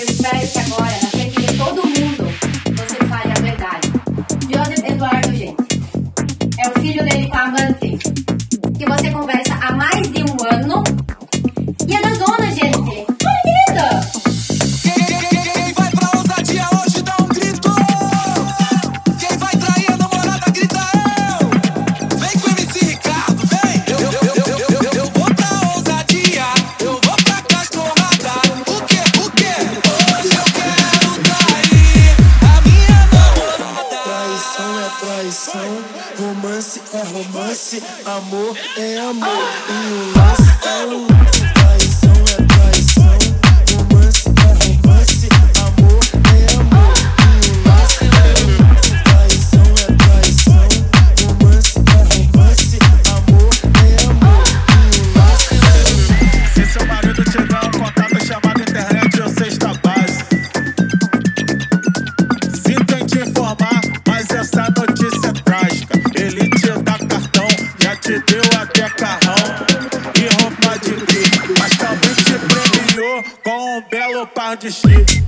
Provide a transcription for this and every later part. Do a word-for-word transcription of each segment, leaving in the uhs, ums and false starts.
Eu espero que agora, na frente de todo mundo, você fale a verdade. Joseph Eduardo, gente, é o filho dele com a amante, que você conversa há mais de um ano. E é da zona, gente. Olha, querida! Quem vai pra ousadia hoje dá um grito. Quem vai trair a namorada grita eu. Vem com o M C Ricardo, vem. Eu, eu, eu, eu, eu, eu, eu vou pra ousadia. Eu vou pra castorrada. O que, o que? Hoje eu quero trair a minha namorada. Traição é traição, romance é romance, amor é amor, e o lance é o lance. Traição é traição, romance é romance, amor é amor, e o lance é o lance. Traição é traição, romance é romance, amor é amor, e o lance é o lance. Se seu marido tiver um contato chamado internet, eu sei esta base. Sinto em te informar, mas essa notícia é trágica. Ele te dá cartão, já te deu até carrão e roupa de grife, mas também te premiou com um belo par de chifre.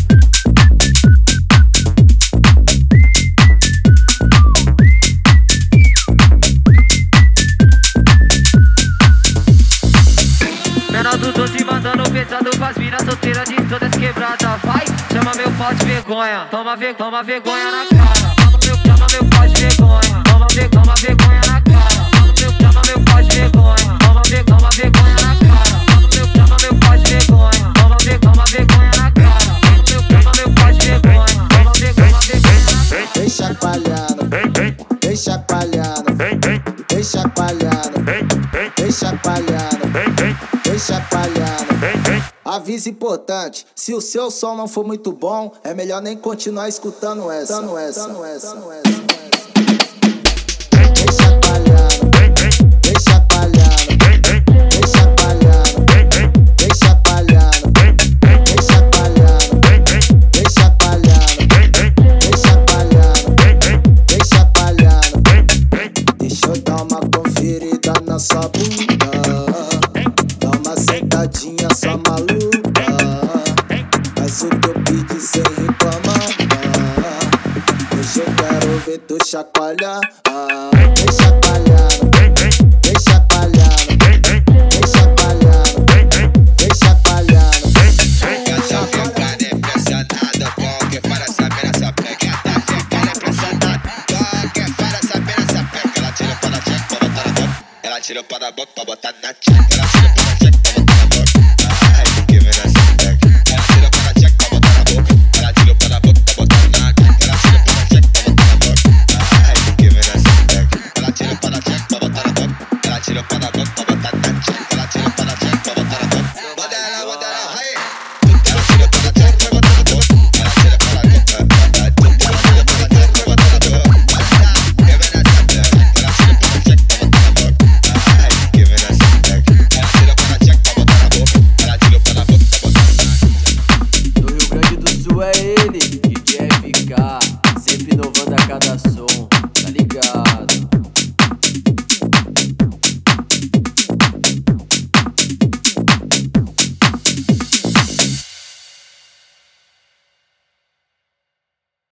Menor do doze mandando pesado pras minas solteiras de todas quebradas. Vai, chama meu pau de vergonha. Toma, ve toma vergonha na cara. Toma meu, chama meu pau de vergonha. Toma, ve toma vergonha na cara. Toma meu, chama meu pau de vergonha. Toma, ve toma vergonha na cara. Toma meu, chama meu pau de vergonha. Toma, ve toma vergonha na cara. Toma meu, chama meu pau de vergonha. Toma, ve toma vergonha na cara. Vem chacoalhando, vem chacoalhando, vem chacoalhando, vem chacoalhando, vem chacoalhando. Aviso importante: se o seu som não for muito bom, é melhor nem continuar escutando essa. Escutando essa, escutando essa, escutando essa. Vem chacoalhando, vem chacoalhando, vem chacoalhando, vem chacoalhando, vem chacoalhando, vem chacoalhando, vem chacoalhando, vem chacoalhando. Deixa eu dar uma conferida na sua bunda. Dá uma sentadinha só maluca. Faz o que eu pedi sem reclamar. Hoje eu quero ver tu chacoalhar. Vem chacoalhando, vem chacoalhando, vem chacoalhando, vem chacoalhando. Essa ficada impressionada com o que faz essa mina essa pegada. Ficada impressionada com o que faz essa mina essa pegada. Ela tira o pau da tcheca pra botar na boca. Ela tira o pau da boca pra botar na tcheca.